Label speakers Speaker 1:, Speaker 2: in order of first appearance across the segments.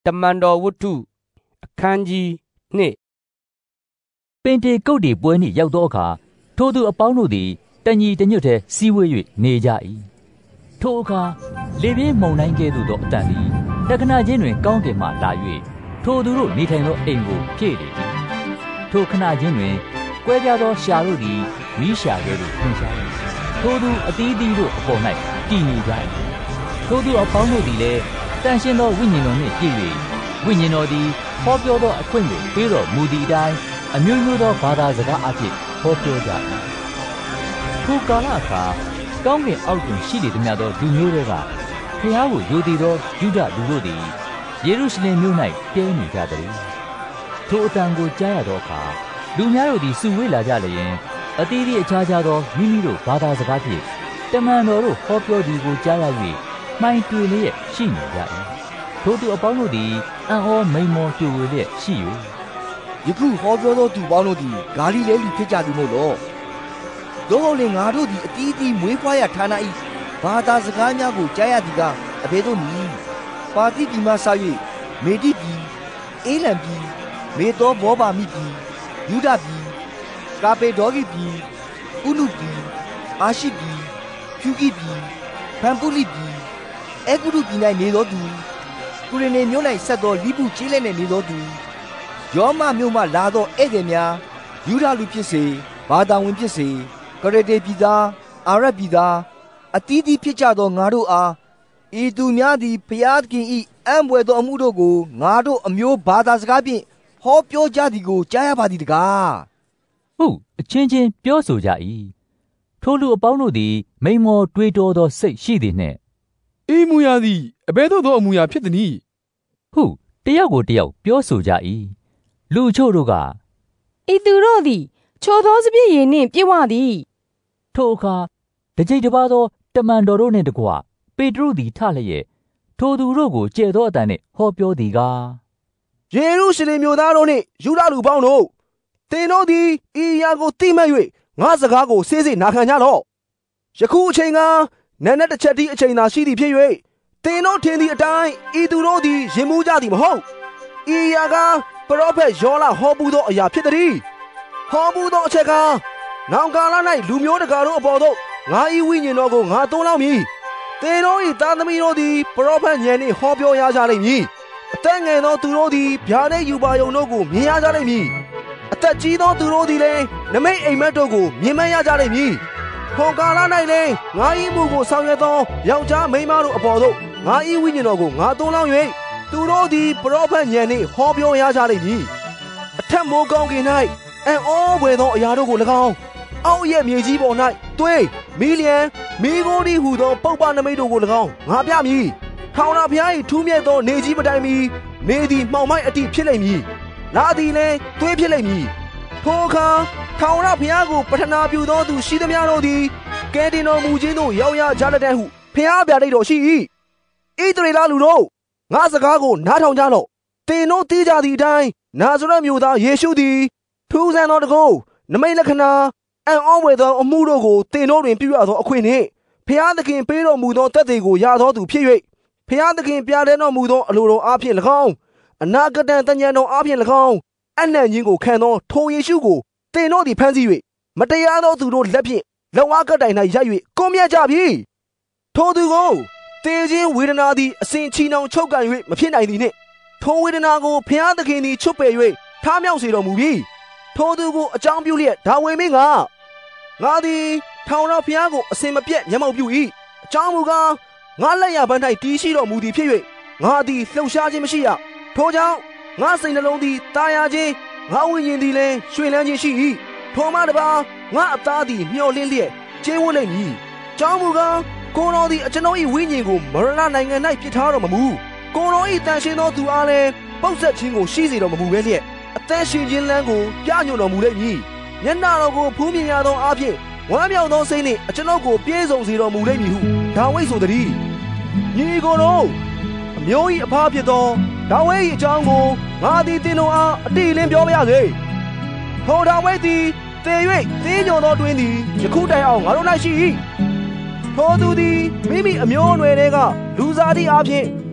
Speaker 1: တမန်တော်ဝတ္ထုအခန်းကြီး2
Speaker 2: ပင်တေကုတ်တီပွဲနှင့်ရောက်သောအခါထိုသူအပေါင်းတို့သည်တညီတညွတ်တည်းစည်းဝေး၍နေကြ၏ထိုအခါလေပြင်းမုန်တိုင်းကဲ့သို့သောအတန်သည်တက္ကနာချင်းတွင်ကောင်းကင်မှလာ၍ထိုသူတို့နေထိုင်သောအိမ်ကိုဖြည့်လေ၏ထိုခဏချင်းတွင်ကွဲပြားသောရှာတို့သည်မီးရှာကဲ့သို့ထွန်းရှား၏ထိုသူအသီးသီးတို့အပေါ်၌တည်နေကြ၏ထိုသူအပေါင်းတို့သည်လည်းတန်ရှင်းသောဝိညာဉ်တော်နှင့်ပြည့်၍ဝိညာဉ်တော်သည်ဟောပြောသောအခွင့်ကိုပေးတော်မူသည့်အတိုင်းအမျိုးမျိုးသောဘာသာစကားအဖြစ်ဟောပြောကြ၏ထိုကာလအခါကောင်းကင်အောက်တွင်ရှိနေသမျှသောလူမျိုးတွေကဖျားကိုယိုသေးသောယုဒလူတို့သည်ယေရုရှလင်မြို့၌တည်းနေကြသည်ထိုအတန်ကိုကြားရသောအခါလူများတို့သည်စုဝေးလာကြလျင်အသီးသီးအခြားခြားသောမိမိတို့ဘာသာစကားဖြင့်တမန်တော်တို့ဟောပြောသည်ကိုကြားရ၍မှိုင်တွေလျက်ရှိနေကြ၏ထိုသူအပေါင်းတို့သည်အံ့ဩမိန်မောတွေဝေလျက်ရှိ၍
Speaker 3: ယခုဟောပြောသောသူပေါင်းတို့သည်ဂါလိလဲလူဖြစ်ကြသည်မို့လောသို့ဟုတ်လျှင်ငါတို့သည်အတီးတီးမွေးဖွားရာဌာန၏ဘာသာစကားများကိုကြားရသည်ကအဘယ်သို့နည်းပါတိပြည်မှစ၍မေဒိပြည်အေလံပြည်မေသောဘောဘာမိပြည်ယူဒပြည်ကာပေဒေါဂိပြည်ဥနုပြည်အာရှိပြည်ဖြူဂိပြည်ဖန်ပုလိပြည်အေဂုရုပြည်၌နေသောသူကုရနေမြို့၌ဆက်သောလိပုကျေးလက်နှင့်နေသောသူယောမမြို့မှလာသောဧည့်သည်များယူဒလူဖြစ်စေဘာသာဝင်ဖြစ်စေကရတေပြည်သားအာရပြည်သားအတီးတီးဖြစ်ကြသောငါတို့အားဤသူများသည်ဘုရားသခင်၏အံ့ဘွယ်သောအမှုတို့ကိုငါတို့အမျိုးဘာသာစကားဖြင့်ဟောပြောကြသည်ကိုကြားရပါသည်တကား
Speaker 2: ဟုအချင်းချင်းပြောဆိုကြ၏ထိုလူအပေါင်းတို့သည်မိန်မောတွေးတောသောစိတ်ရှိသည်နှင့်
Speaker 4: ဤမူရာသည်အဘယ်သို့သောအမူအရာဖြစ်သနည်း
Speaker 2: ဟုတယောက်ကိုတယောက်ပြောဆိုကြ၏လူချို့တို့က
Speaker 5: ဤသူတို့သည်ချိုသောစပြည့်ရည်နှင့်ပြည့်ဝသည်
Speaker 2: ထိုအခါတကြိမ်တစ်ပါးသောတမန်တော်တို့နှင့်တကွပေတရုသည်ထလျက်ထိုသူတို့ကိုကျဲ့သောအတန်နှင့်ဟောပြောသည်ကား
Speaker 3: ယေရုရှလင်မြို့သားတို့နှင့်ယူဒလူပေါင်းတို့သင်တို့သည်ဤအရာကိုသိမှတ်၍ငါစကားကိုစေးစေးနာခံကြလော့ယခုအချိန်ကနန်းတစ်ချက်တည်းအချိန်သာရှိသည်ဖြစ်၍သင်တို့ထင်သည့်အတိုင်းဤသူတို့သည်ရင်မှုကြသည်မဟုတ်ဤအရာကပရောဖက်ယောလဟောပူသောအရာဖြစ်သည်ဟောပူသောအချက်ကနောင်ကာလ၌လူမျိုးတကာတို့အပေါ်သို့ငါ၏ဝိညာဉ်တော်ကိုငါသွန်းလောင်းမည်သင်တို့၏သားသမီးတို့သည်ပရောဖက်ဉာဏ်နှင့်ဟောပြောရကြလိမ့်မည်အသက်ငယ်သောသူတို့သည်ဗျာဒိတ်ယူပါယုံတို့ကိုမြင်ရကြလိမ့်မည်အသက်ကြီးသောသူတို့သည်လည်းနမိတ်အိမ်မက်တို့ကိုမြင်မှန်းရကြလိမ့်မည်ထိုကာလ၌လည်းငါ၏မှုကိုဆောင်ရွက်သောယောက်ျားမိန်းမတို့အပေါ်သို့ငါ၏ဝိညာဉ်တော်ကိုငါသွန်းလောင်း၍သူတို့သည်ပရောဖက်ဉာဏ်နှင့်ဟောပြောရကြလိမ့်မည်အထက်မိုးကောင်းကင်၌အံ့ဩဖွယ်သောအရာတို့ကို၎င်းအောက်ရဲ့မြေကြီးပေါ်၌သွေးမီလျံမီးခိုးသည်ဟုသောပုပ္ပနမိတ်တို့ကို၎င်းငါပြမည်ထောင်တော်ဘုရား၏ထူးမြတ်သောနေကြီးမတိုင်မီနေသည်မှောင်မိုက်အတိဖြစ်လိမ့်မည်လာသည်လည်းသွေးဖြစ်လိမ့်မည်ထိုအခါထောင်တော်ဘုရားကိုပထနာပြုသောသူရှိသမျှတို့သည်ကဲတင်တော်မူခြင်းသို့ရောက်ရကြတဲ့ဟုဘုရားဗျာဒိတ်တော်ရှိ၏ဣသရေလလူတို့ငါစကားကိုနားထောင်ကြလော့သင်တို့သိကြသည့်အတိုင်းနာဇရက်မြို့သားယေရှုသည်ထူးဆန်းသောတကုနမိတ်လက္ခဏာအံ့ဩဖွယ်သောအမှုတို့ကိုသင်တို့တွင်ပြုရသောအခွင့်နှင့်ဘုရားသခင်ပေးတော်မူသောသက်သေကိုရသောသူဖြစ်၍ဘုရားသခင်ပြတဲ့တော်မူသောအလိုတော်အားဖြင့်၎င်းအနာဂတံတဉ္ဇဉ်တော်အားဖြင့်၎င်းအနှံ့ခြင်းကိုခံသောထိုယေရှုကိုသင်တို့သည်ဖမ်းဆီး၍မတရားသောသူတို့လက်ဖြင့်လက်ဝါးကတိုင်၌ရိုက်၍ကွန်မြတ်ကြပြီထိုသူကိုသေခြင်းဝေဒနာသည်အစဉ်ချီနှောင်ချုပ်ကန်၍မဖြစ်နိုင်သည်နှင့်ထိုဝေဒနာကိုဘုရားသခင်သည်ချွတ်ပယ်၍ထားမြောက်စေတော်မူပြီထိုသူကိုအကြောင်းပြုလျက်ဒါဝိမင်းကငါသည်ထောင်တော်ဘုရားကိုအစဉ်မပြတ်မျက်မှောက်ပြု၏အကြောင်းမူကားငါလက်ရဘန်း၌တည်ရှိတော်မူသည်ဖြစ်၍ငါသည်လှုပ်ရှားခြင်းမရှိရထိုကြောင့်ငါစိတ်နှလုံးသည်တာယာခြင်းငါဝိညာဉ်သည်လည်းရွှင်လန်းခြင်းရှိ၏ထိုမှတပါငါအသားသည်မျောလင်းလျက်ကျင်းဝတ်လိမ့်မည်အကြောင်းမူကားကိုယ်တော်သည်အကျွန်ုပ်၏ဝိညာဉ်ကိုမရဏနိုင်ငံ၌ပစ်ထားတော်မမူကိုယ်တော်၏တန်ရှင်းသောသူအားလည်းပုတ်ဆက်ခြင်းကိုရှိစေတော်မမူဘဲလျက်အသက်ရှင်ခြင်းလမ်းကိုပြညွှန်တော်မူလိမ့်မည်မျက်နှာတော်ကိုဖူးမြင်ရသောအားဖြင့်ဝမ်းမြောက်သောစိတ်နှင့်အကျွန်ုပ်ကိုပြည့်စုံစေတော်မူလိမ့်မည်ဟုဒါဝိဒ်ဆိုသည်ညီကိုတို့အမျိုး၏အဖဖြစ်သောဒါဝိဒ်၏အကြောင်းကိုငါသည်သင်တို့အားအတိအလင်းပြောပါရစေထိုဒါဝိဒ်သည်သေ၍သင်းညွန်သောတွင်သည်ယခုတိုင်အောင်ငါတို့၌ရှိ၏ထိုသူသည်မိမိအမျိုးအနွယ်တွေကလူစားသည့်အားဖြင့်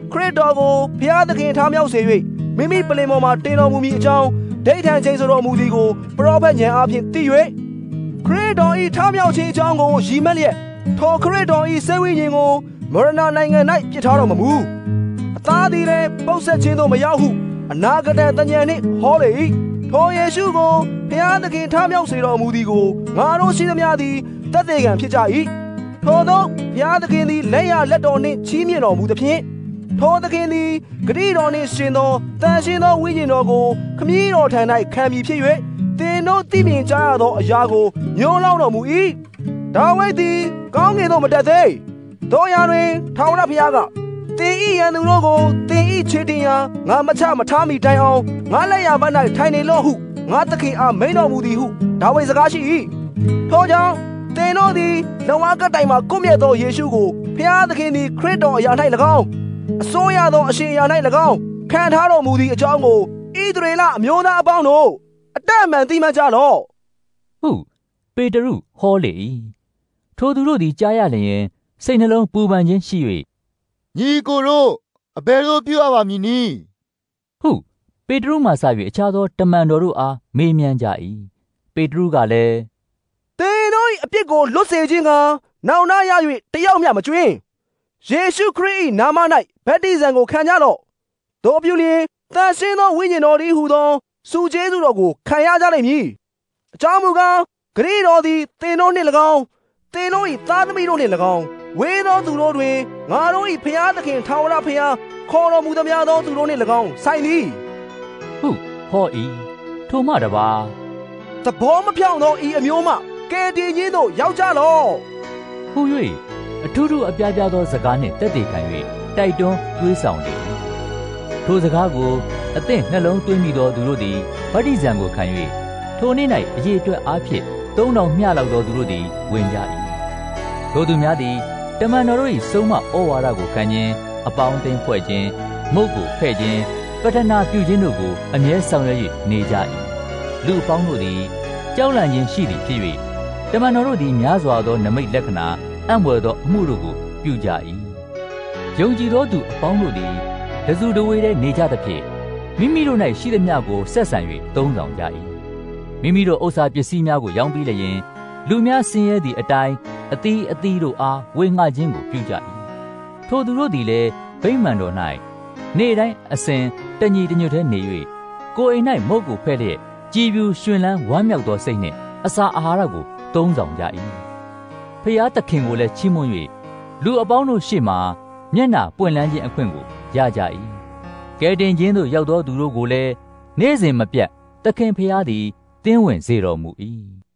Speaker 3: ခရစ်တော်ကိုဘုရားသခင်ထားမြောက်စေ၍မိမိပလင်ပေါ်မှာတင်တော်မူမည်အကြောင်းဒိဋ္ဌံချိန်ဆိုတော်မူသည်ကိုပရောဖက်ဉာဏ်အားဖြင့်သိ၍ခရစ်တော်၏ထားမြောက်ခြင်းအကြောင်းကိုရည်မှတ်လျက်ထိုခရစ်တော်၏စိတ်ဝိညာဉ်ကိုမရဏနိုင်ငံ၌ပြစ်ထားတော်မမူအသားသည်လည်းပုတ်ဆက်ခြင်းသို့မရောက်ဟုအနာဂတတဉာဏ်နှင့်ဟောလေ၏ထိုယေရှုကိုဘုရားသခင်ထားမြောက်စေတော်မူသည်ကိုငါတို့ရှိသမျှသည်သက်သေခံဖြစ်ကြ၏ထိုသောဘုရားသခင်သည်လက်ရလက်တော်နှင့်ချီးမြှင့်တော်မူသဖြင့်ထိုသခင်သည်ဂတိတော်နှင့်ရှင်သောတန်ရှင်သောဝိညာဉ်တော်ကိုခမည်းတော်ထံ၌ခံပြီးဖြစ်၍သင်တို့သိမြင်ကြရသောအရာကိုညွှန်းလောင်းတော်မူ၏ဒါဝိဒ်သည်ကောင်းကင်သို့မတက်သေးတို့ရာတွင်ထာဝရဘုရားကသင်ဤရန်သူတို့ကိုသင်ဤခြေတင်ရာငါမချမထားမိတိုင်အောင်ငါလက်ရဘက်၌ထိုင်နေလော့ဟုငါသခင်အားမိန့်တော်မူသည်ဟုဒါဝိဒ်စကားရှိ၏ထိုကြောင့်သင်တို့သည်လုံအားကတိုင်မှာကွမြတ်သောယေရှုကိုဘုရားသခင်သည်ခရစ်တော်အရာ၌၎င်းအစိုးရသောအရှင်အရာ၌၎င်းခံထားတော်မူသည့်အကြောင်းကိုဣသရေလအမျိုးသားအပေါင်းတို့အတတ်အမှန်သိမှတ်ကြလော့
Speaker 2: ဟုပေတရုဟောလေ၏ထိုသူတို့သည်ကြားရလျင်စိတ်နှလုံးပူပန်ခြင်းရှိ၍
Speaker 6: ညီကိုတို့အဘယ်လိုပြုရပါမည်နည်း
Speaker 2: ဟုပေတရုမှစ၍အခြားသောတမန်တော်တို့အားမေးမြန်းကြ၏ပေတရုကလည်း
Speaker 3: သင်တို့၏အပြစ်ကိုလွတ်စေခြင်းကနောင်နာရ၍တယောက်မျှမကြွင်းယေရှုခရစ်၏နာမ၌ဗတ္တိဇံကိုခံကြလော့တို့ပြုလျင်သန့်ရှင်းသောဝိညာဉ်တော်သည်ဟူသောစုကျေးဇူးတော်ကိုခံရကြလိမ့်မည်အကြောင်းမူကားဂရိတော်သည်သင်တို့နှင့်၎င်းသင်တို့၏သားသမီးတို့နှင့်၎င်းဝေသောသူတို့တွင်ငါတို့၏ဘုရားသခင်ထာဝရဘုရားခေါ်တော်မူသမျှသောသူတို့နှင့်၎င်းဆိုင်သည်
Speaker 2: ဟုဟော၏ထိုမှတပါ
Speaker 3: သဘောမဖြောင့်သောဤအမျိုးမှကယ်တင်ခြင်းသို့ရောက်ကြလော့
Speaker 2: ဟု၍အထူးထူးအပြားပြားသောစကားနှင့်တက်တည်ခံ၍တိုက်တွန်းတွေးဆောင်လေ၏ထိုစကားကိုအသင့်နှလုံးသွင်းမိသောသူတို့သည်ဗတ္တိဇံကိုခံ၍ထိုနေ့၌အရေးအတွက်အားဖြင့်3000မျှလောက်သောသူတို့သည်ဝင်ကြ၏ထိုသူများသည်တမန်တော်တို့၏ဆုံးမဩဝါဒကိုခံခြင်းအပေါင်းအသင်းဖွဲ့ခြင်းမုတ်ကိုဖဲ့ခြင်းပတ္ထနာပြုခြင်းတို့ကိုအမြဲဆောင်ရွက်၍နေကြ၏လူအပေါင်းတို့သည်ကြောက်လန့်ခြင်းရှိသည်ဖြစ်၍တမန်တော်တို့သည်များစွာသောနမိတ်လက္ခဏာအံ့ဖွယ်သောအမှုတို့ကိုပြုကြ၏ယုံကြည်သောသူအပေါင်းတို့သည်တစုတဝေးတည်းနေကြသဖြင့်မိမိတို့၌ရှိသမျှကိုဆက်ဆံ၍သုံးဆောင်ကြ၏မိမိတို့ဥစ္စာပစ္စည်းများကိုရောင်းပြီးလျင်လူများဆင်းရဲသည့်အတိုင်းအသီးအသီးတို့အားဝေငှခြင်းကိုပြုကြ၏ထိုသူတို့သည်လည်းဗိမာန်တော်၌နေ့တိုင်းအစဉ်တညီတညွတ်တည်းနေ၍ကိုယ်အိမ်၌မုတ်ကိုဖဲ့လျက်ကြည်ပြူရွှင်လန်းဝမ်းမြောက်သောစိတ်နှင့်အစာအာဟာရကိုသုံးဆောင်ကြ၏ဖျားသခင်ကိုလည်းချီးမွမ်း၍လူအပေါင်းတို့ရှေ့မှမျက်နှာပွင့်လန်းခြင်းအခွင့်ကိုရကြ၏ကယ်တင်ခြင်းသို့ရောက်သောသူတို့ကိုလည်းနေ့စဉ်မပြတ်သခင်ဖျားသည်သင်းဝင်စေတော်မူ၏